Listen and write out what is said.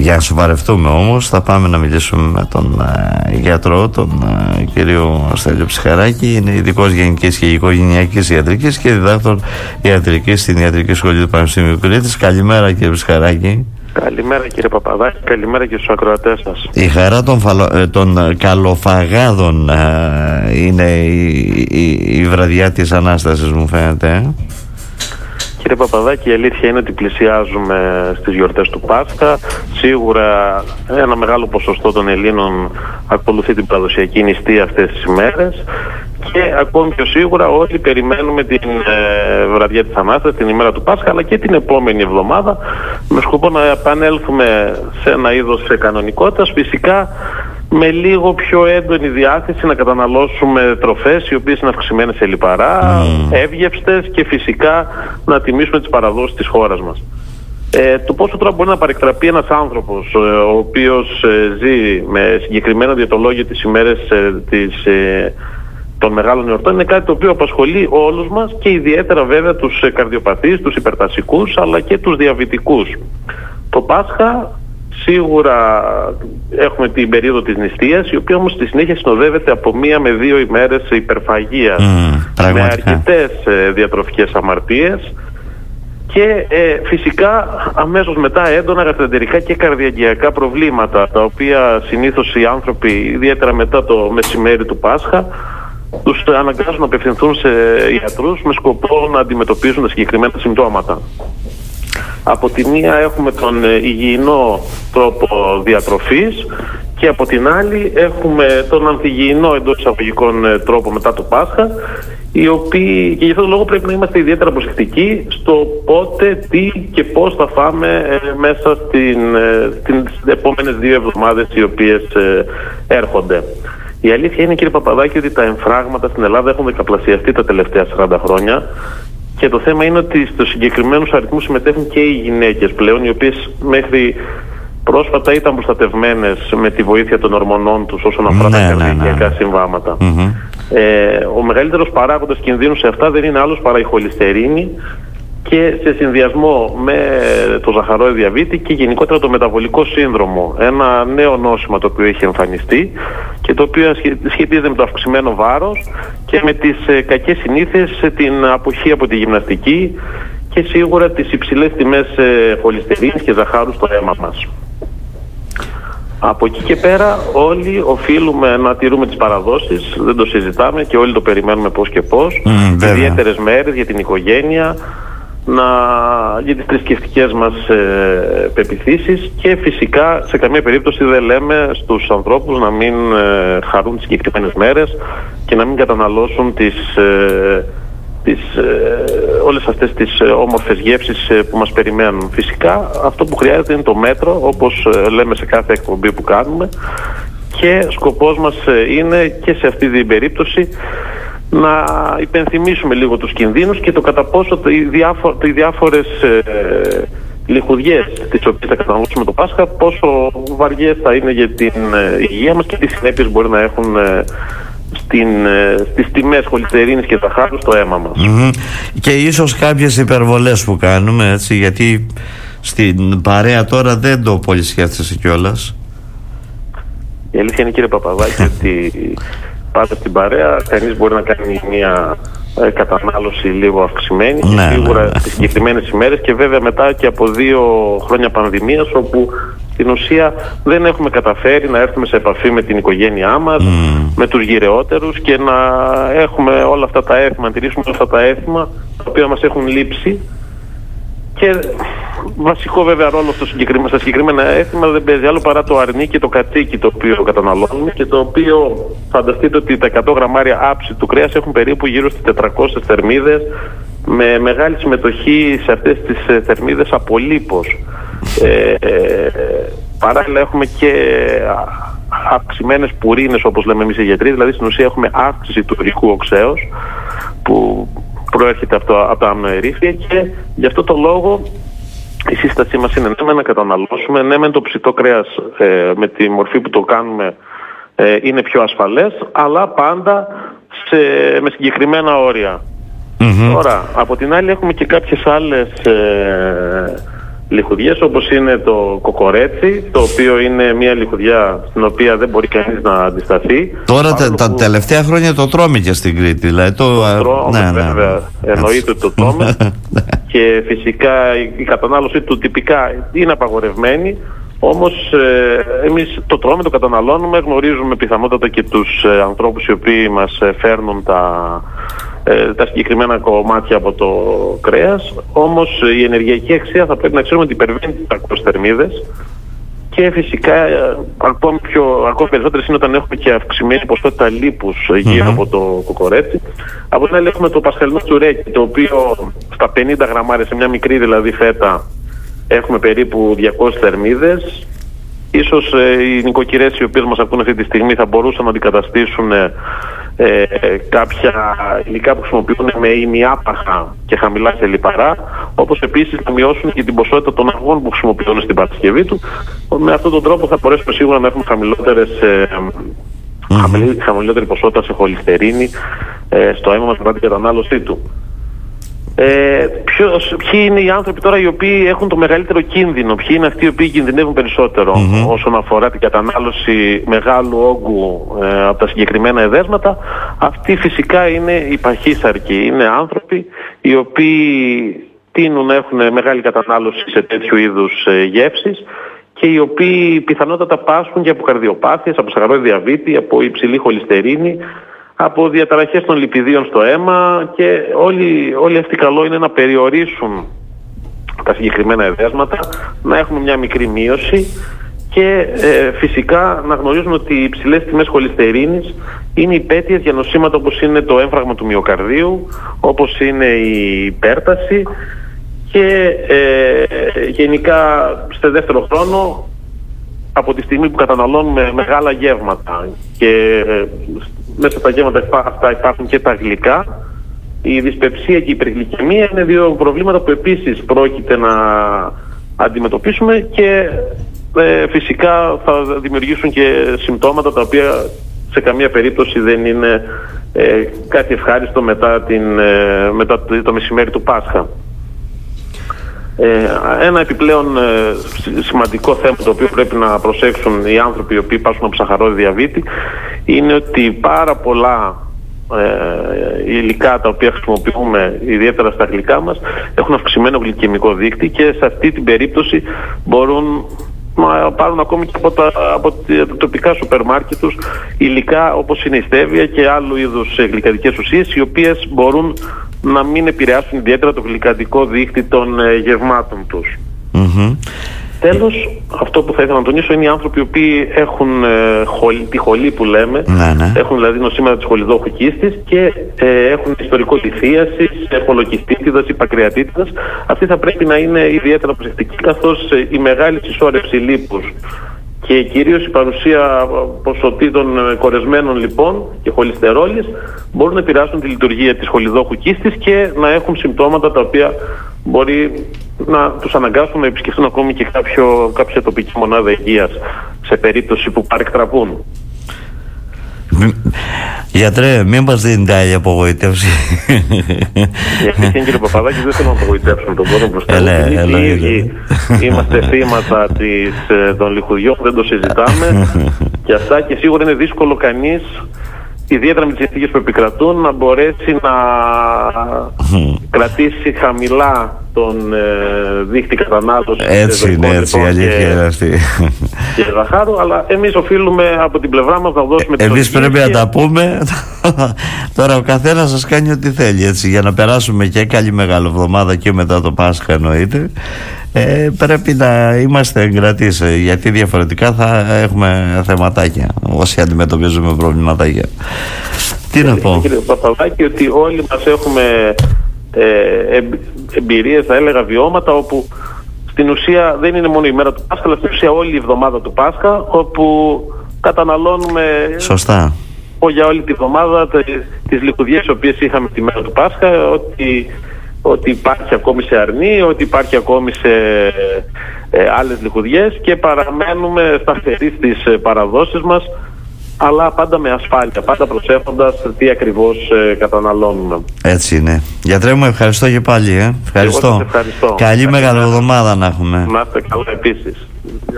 Για να σοβαρευτούμε όμως, θα πάμε να μιλήσουμε με τον γιατρό, τον κύριο Στέλιο Ψυχαράκη. Είναι ειδικός γενικής και οικογενειακής ιατρικής και διδάκτορ ιατρικής στην Ιατρική Σχολή του Πανεπιστημίου Κρήτης. Καλημέρα, κύριε Ψυχαράκη. Καλημέρα, κύριε Παπαδάκη, καλημέρα και στους ακροατές σας. Η χαρά των καλοφαγάδων είναι η βραδιά της Ανάστασης, μου φαίνεται. Κύριε Παπαδάκη, η αλήθεια είναι ότι πλησιάζουμε στις γιορτές του Πάσχα. Σίγουρα ένα μεγάλο ποσοστό των Ελλήνων ακολουθεί την παραδοσιακή νηστεία αυτές τις ημέρες και ακόμη πιο σίγουρα όλοι περιμένουμε την βραδιά της Ανάστασης, την ημέρα του Πάσχα, αλλά και την επόμενη εβδομάδα, με σκοπό να επανέλθουμε σε ένα είδος κανονικότητας, φυσικά με λίγο πιο έντονη διάθεση να καταναλώσουμε τροφές οι οποίες είναι αυξημένες σε λιπαρά, εύγευστες και φυσικά να τιμήσουμε τις παραδόσεις της χώρας μας. Το πόσο τώρα μπορεί να παρεκτραπεί ένας άνθρωπος ο οποίος ζει με συγκεκριμένα διαιτολόγια τις ημέρες των μεγάλων εορτών είναι κάτι το οποίο απασχολεί όλους μας και ιδιαίτερα βέβαια τους καρδιοπαθείς, τους υπερτασικούς αλλά και τους διαβητικούς. Το Πάσχα σίγουρα έχουμε την περίοδο της νηστείας, η οποία όμως στη συνέχεια συνοδεύεται από 1 με 2 ημέρες υπερφαγίας με αρκετές διατροφικές αμαρτίες και φυσικά αμέσως μετά έντονα γαστροεντερικά και καρδιαγγειακά προβλήματα, τα οποία συνήθως οι άνθρωποι, ιδιαίτερα μετά το μεσημέρι του Πάσχα, τους αναγκάζουν να απευθυνθούν σε ιατρούς με σκοπό να αντιμετωπίσουν τα συγκεκριμένα συμπτώματα. Από τη μία έχουμε τον υγιεινό τρόπο διατροφής και από την άλλη έχουμε τον ανθυγιεινό εντός εισαγωγικών τρόπο μετά το Πάσχα, οι οποίοι και γι' αυτόν τον λόγο πρέπει να είμαστε ιδιαίτερα προσεκτικοί στο πότε, τι και πώς θα φάμε μέσα στις επόμενες 2 εβδομάδες οι οποίες έρχονται. Η αλήθεια είναι, κύριε Παπαδάκη, ότι τα εμφράγματα στην Ελλάδα έχουν δεκαπλασιαστεί τα τελευταία 40 χρόνια. Και το θέμα είναι ότι στους συγκεκριμένους αριθμούς συμμετέχουν και οι γυναίκες πλέον, οι οποίες μέχρι πρόσφατα ήταν προστατευμένες με τη βοήθεια των ορμονών τους όσον αφορά τα καρδιαγγειακά συμβάματα. Ο μεγαλύτερος παράγοντας κινδύνου σε αυτά δεν είναι άλλος παρά η χολυστερίνη και σε συνδυασμό με το ζαχαρόι διαβήτη και γενικότερα το μεταβολικό σύνδρομο. Ένα νέο νόσημα το οποίο έχει εμφανιστεί και το οποίο σχετίζεται με το αυξημένο βάρος και με τις κακές συνήθειες, την αποχή από τη γυμναστική και σίγουρα τις υψηλές τιμές χολυστερίνης και ζαχάρου στο αίμα μας. Από εκεί και πέρα όλοι οφείλουμε να τηρούμε τις παραδόσεις, δεν το συζητάμε και όλοι το περιμένουμε πώς και πώς. Ιδιαίτερες μέρες για την οικογένεια, για τις θρησκευτικές μας πεποιθήσεις και φυσικά σε καμία περίπτωση δεν λέμε στους ανθρώπους να μην χαρούν τις συγκεκριμένες μέρες και να μην καταναλώσουν όλες αυτές τις όμορφες γεύσεις που μας περιμένουν. Φυσικά αυτό που χρειάζεται είναι το μέτρο, όπως λέμε σε κάθε εκπομπή που κάνουμε, και σκοπός μας είναι και σε αυτή την περίπτωση να υπενθυμίσουμε λίγο τους κινδύνους και το κατά πόσο οι διάφορες λιχουδιές τις οποίες θα καταναλώσουμε το Πάσχα, πόσο βαριές θα είναι για την υγεία μας και τι συνέπειες μπορεί να έχουν στις τιμές χολυστερίνης και ζαχάρου στο αίμα μας. Και ίσως κάποιες υπερβολές που κάνουμε, έτσι, γιατί στην παρέα τώρα δεν το πολύ σκέφτεσαι κιόλας. Η αλήθεια είναι, κύριε Παπαδάκη, ότι πάντα στην παρέα κανείς μπορεί να κάνει μια κατανάλωση λίγο αυξημένη και σίγουρα στις συγκεκριμένες ημέρες και βέβαια μετά και από 2 χρόνια πανδημίας, όπου στην ουσία δεν έχουμε καταφέρει να έρθουμε σε επαφή με την οικογένειά μας, με τους γυρεότερους και να έχουμε όλα αυτά τα έθιμα, να τηρήσουμε όλα αυτά τα έθιμα τα οποία μας έχουν λείψει. Και βασικό βέβαια ρόλο στα συγκεκριμένα έθιμα δεν παίζει άλλο παρά το αρνί και το κατσίκι το οποίο καταναλώνουμε και το οποίο φανταστείτε ότι τα 100 γραμμάρια άψη του κρέας έχουν περίπου γύρω στις 400 θερμίδες, με μεγάλη συμμετοχή σε αυτές τις θερμίδες από λίπος. Παράλληλα έχουμε και αυξημένες πουρίνες, όπως λέμε εμείς οι γιατροί, δηλαδή στην ουσία έχουμε αύξηση του ουρικού οξέως που προέρχεται από τα αμνοερήφια και γι' αυτό το λόγο η σύστασή μας είναι να καταναλώσουμε, με το ψητό κρέας με τη μορφή που το κάνουμε είναι πιο ασφαλές, αλλά πάντα με συγκεκριμένα όρια. Τώρα, από την άλλη έχουμε και κάποιες άλλες λιχουδιές, όπως είναι το κοκορέτσι, το οποίο είναι μια λιχουδιά στην οποία δεν μπορεί κανείς να αντισταθεί. Τώρα τα τελευταία χρόνια το τρώμε και στην Κρήτη. Δηλαδή το τρώμε, βέβαια, εννοείται ότι το τρώμε. Και φυσικά η κατανάλωση του τυπικά είναι απαγορευμένη. Όμως εμείς το τρώμε, το καταναλώνουμε, γνωρίζουμε πιθανότατα και τους ανθρώπους οι οποίοι μας φέρνουν τα συγκεκριμένα κομμάτια από το κρέας. Όμως η ενεργειακή αξία θα πρέπει να ξέρουμε ότι υπερβαίνει τις 300 θερμίδες, και φυσικά ακόμη περισσότερες είναι όταν έχουμε και αυξημένη ποσότητα λίπους γύρω από το κοκορέτσι. Από την άλλη έχουμε το πασχαλινό τσουρέκι, το οποίο στα 50 γραμμάρια, σε μια μικρή δηλαδή φέτα, έχουμε περίπου 200 θερμίδες. Ίσως οι νοικοκυρές οι οποίες μας ακούν αυτή τη στιγμή θα μπορούσαν να αντικαταστήσουν κάποια υλικά που χρησιμοποιούν με ημιάπαχα και χαμηλά σε λιπαρά, όπως επίσης να μειώσουν και την ποσότητα των αυγών που χρησιμοποιούν στην παρασκευή του. Με αυτόν τον τρόπο θα μπορέσουμε σίγουρα να έχουμε χαμηλότερη ποσότητα σε χολυστερίνη στο αίμα μας μετά την κατανάλωσή του. Ποιοι είναι οι άνθρωποι τώρα οι οποίοι έχουν το μεγαλύτερο κίνδυνο, ποιοι είναι αυτοί οι οποίοι κινδυνεύουν περισσότερο όσον αφορά την κατανάλωση μεγάλου όγκου από τα συγκεκριμένα εδέσματα? Αυτοί φυσικά είναι οι παχύσαρκοι, είναι άνθρωποι οι οποίοι τείνουν να έχουν μεγάλη κατανάλωση σε τέτοιου είδους γεύσεις και οι οποίοι πιθανότατα πάσχουν και από καρδιοπάθειες, από σαχαρόδι διαβήτη, από υψηλή χολυστερίνη, από διαταραχές των λιπιδίων στο αίμα, και όλοι αυτοί καλό είναι να περιορίσουν τα συγκεκριμένα εδέσματα, να έχουμε μια μικρή μείωση και φυσικά να γνωρίζουν ότι οι υψηλές τιμές χολυστερίνης είναι υπαίτιες για νοσήματα όπως είναι το έμφραγμα του μυοκαρδίου, όπως είναι η υπέρταση και γενικά στο δεύτερο χρόνο, από τη στιγμή που καταναλώνουμε μεγάλα γεύματα και μέσα στα γεύματα αυτά υπάρχουν και τα γλυκά, η δυσπεψία και η υπεργλυκαιμία είναι δύο προβλήματα που επίσης πρόκειται να αντιμετωπίσουμε και φυσικά θα δημιουργήσουν και συμπτώματα τα οποία σε καμία περίπτωση δεν είναι κάτι ευχάριστο μετά το μεσημέρι του Πάσχα. Ένα επιπλέον σημαντικό θέμα το οποίο πρέπει να προσέξουν οι άνθρωποι οι οποίοι πάσχουν από σαχαρόδι διαβήτη είναι ότι πάρα πολλά υλικά τα οποία χρησιμοποιούμε ιδιαίτερα στα γλυκά μας έχουν αυξημένο γλυκαιμικό δείκτη και σε αυτή την περίπτωση μπορούν να πάρουν ακόμη και από τα τοπικά σούπερ μάρκετ τους υλικά όπως είναι η στέβια και άλλου είδους γλυκαντικές ουσίες, οι οποίες μπορούν να μην επηρεάσουν ιδιαίτερα το γλυκαντικό δείκτη των γευμάτων τους. Τέλος, αυτό που θα ήθελα να τονίσω είναι οι άνθρωποι οι οποίοι έχουν τη χολή που λέμε, έχουν δηλαδή νοσήματα της χολιδόχου κίστης και έχουν ιστορικό λιθίασης, ευχολοκυστίτιδας ή πακριατίτιδας. Αυτοί θα πρέπει να είναι ιδιαίτερα προσεκτικοί, καθώς η μεγάλη συσσόρευση λίπους και κυρίως η παρουσία ποσοτήτων κορεσμένων λιπών και χολυστερόλης μπορούν να επηρεάσουν τη λειτουργία της χολιδόχου κίστης και να έχουν συμπτώματα τα οποία μπορεί να τους αναγκάσουν να επισκεφτούν ακόμη και κάποια τοπική μονάδα υγείας σε περίπτωση που παρεκτραπούν. Γιατρέ, μην μας δίνετε άλλη απογοήτευση. Γιατί κύριε Παπαδάκη, δεν θέλω να απογοητεύσουμε τον κόσμο προς τα ίδιοι είμαστε θύματα των λιχουδιών, δεν το συζητάμε και αυτά, και σίγουρα είναι δύσκολο κανείς, ιδιαίτερα με τις συνθήκες που επικρατούν, να μπορέσει να κρατήσει χαμηλά τον δείκτη κατανάλωσης. Έτσι είναι, έτσι, αλήθεια είναι αυτή. Και ζαχάρου, αλλά εμείς οφείλουμε από την πλευρά μας να δώσουμε την εμείς πρέπει να τα πούμε. Τώρα ο καθένας σας κάνει ό,τι θέλει, έτσι, για να περάσουμε και καλή μεγάλη εβδομάδα και μετά το Πάσχα εννοείται. Πρέπει να είμαστε εγκρατείς, γιατί διαφορετικά θα έχουμε θεματάκια όσοι αντιμετωπίζουμε προβληματάκια. Τι να πω, κύριε Παπαδάκη, ότι όλοι μας έχουμε εμπειρίες, θα έλεγα βιώματα, όπου στην ουσία δεν είναι μόνο η μέρα του Πάσχα, αλλά στην ουσία όλη η εβδομάδα του Πάσχα, όπου καταναλώνουμε σωστά για όλη τη εβδομάδα τις λιχουδιές οι οποίες είχαμε τη μέρα του Πάσχα, ότι υπάρχει ακόμη σε αρνί, ότι υπάρχει ακόμη σε άλλες λιχουδιές, και παραμένουμε σταθεροί στις παραδόσεις μας, αλλά πάντα με ασφάλεια, πάντα προσέχοντας τι ακριβώς καταναλώνουμε. Έτσι είναι. Γιατρέ μου, ευχαριστώ και πάλι. Ευχαριστώ. Εγώ σας ευχαριστώ. Καλή μεγάλη εβδομάδα να έχουμε. Να είστε καλά επίσης.